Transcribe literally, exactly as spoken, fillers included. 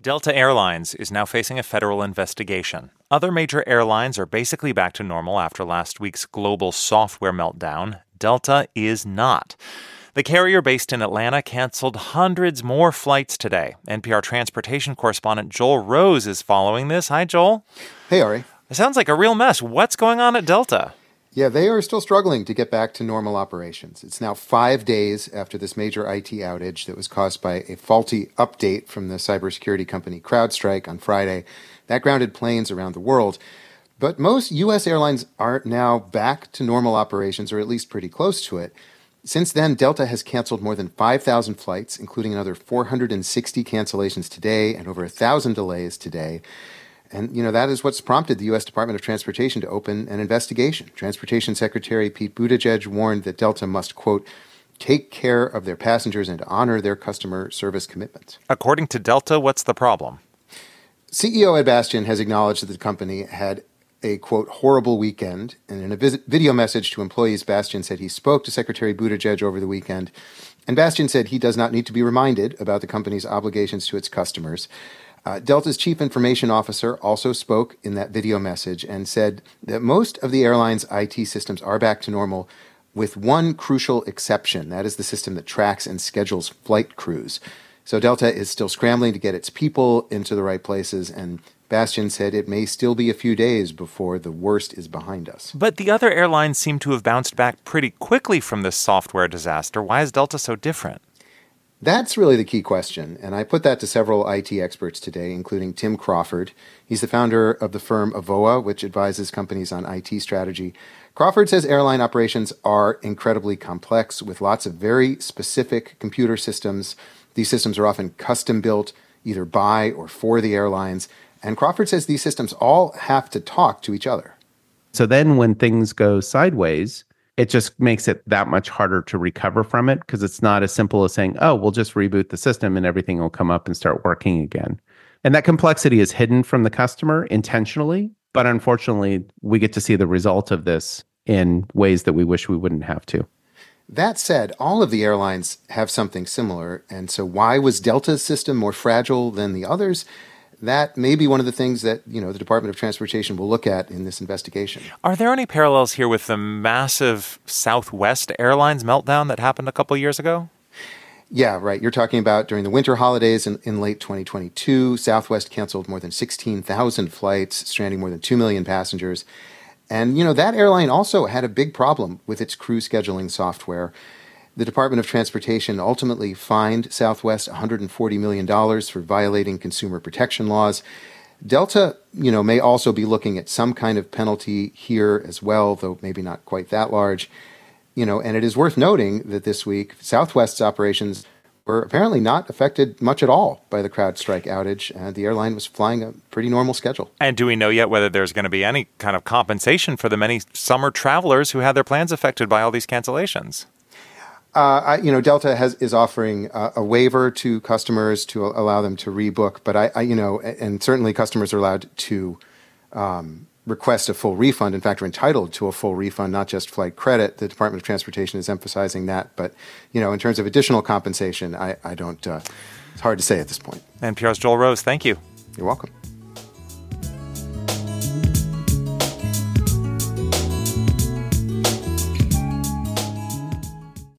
Delta Airlines is now facing a federal investigation. Other major airlines are basically back to normal after last week's global software meltdown. Delta is not. The carrier based in Atlanta canceled hundreds more flights today. N P R transportation correspondent Joel Rose is following this. Hi, Joel. Hey, Ari. It sounds like a real mess. What's going on at Delta? Yeah, they are still struggling to get back to normal operations. It's now five days after this major I T outage that was caused by a faulty update from the cybersecurity company CrowdStrike on Friday. That grounded planes around the world. But most U S airlines are now back to normal operations, or at least pretty close to it. Since then, Delta has canceled more than five thousand flights, including another four hundred sixty cancellations today and over one thousand delays today. And, you know, that is what's prompted the U S Department of Transportation to open an investigation. Transportation Secretary Pete Buttigieg warned that Delta must, quote, take care of their passengers and honor their customer service commitments. According to Delta, what's the problem? C E O Ed Bastian has acknowledged that the company had a, quote, horrible weekend. And in a visit, video message to employees, Bastian said he spoke to Secretary Buttigieg over the weekend. And Bastian said he does not need to be reminded about the company's obligations to its customers. Uh, Delta's chief information officer also spoke in that video message and said that most of the airline's I T systems are back to normal, with one crucial exception. That is the system that tracks and schedules flight crews. So Delta is still scrambling to get its people into the right places, and Bastian said it may still be a few days before the worst is behind us. But the other airlines seem to have bounced back pretty quickly from this software disaster. Why is Delta so different? That's really the key question, and I put that to several I T experts today, including Tim Crawford. He's the founder of the firm Avoa, which advises companies on I T strategy. Crawford says airline operations are incredibly complex with lots of very specific computer systems. These systems are often custom-built either by or for the airlines, and Crawford says these systems all have to talk to each other. So then when things go sideways, it just makes it that much harder to recover from it, because it's not as simple as saying, oh, we'll just reboot the system and everything will come up and start working again. And that complexity is hidden from the customer intentionally, but unfortunately, we get to see the result of this in ways that we wish we wouldn't have to. That said, all of the airlines have something similar, and so why was Delta's system more fragile than the others? That may be one of the things that, you know, the Department of Transportation will look at in this investigation. Are there any parallels here with the massive Southwest Airlines meltdown that happened a couple years ago? Yeah, right. You're talking about during the winter holidays in, in late twenty twenty-two, Southwest canceled more than sixteen thousand flights, stranding more than two million passengers. And, you know, that airline also had a big problem with its crew scheduling software. The Department of Transportation ultimately fined Southwest one hundred forty million dollars for violating consumer protection laws. Delta, you know, may also be looking at some kind of penalty here as well, though maybe not quite that large. You know, and it is worth noting that this week, Southwest's operations were apparently not affected much at all by the CrowdStrike outage, and the airline was flying a pretty normal schedule. And do we know yet whether there's going to be any kind of compensation for the many summer travelers who had their plans affected by all these cancellations? Uh, I, you know, Delta has is offering a, a waiver to customers to allow them to rebook, but I, I you know, and certainly customers are allowed to um, request a full refund. In fact, are entitled to a full refund, not just flight credit. The Department of Transportation is emphasizing that, but you know, in terms of additional compensation, I, I don't. Uh, it's hard to say at this point. N P R's Joel Rose, thank you. You're welcome.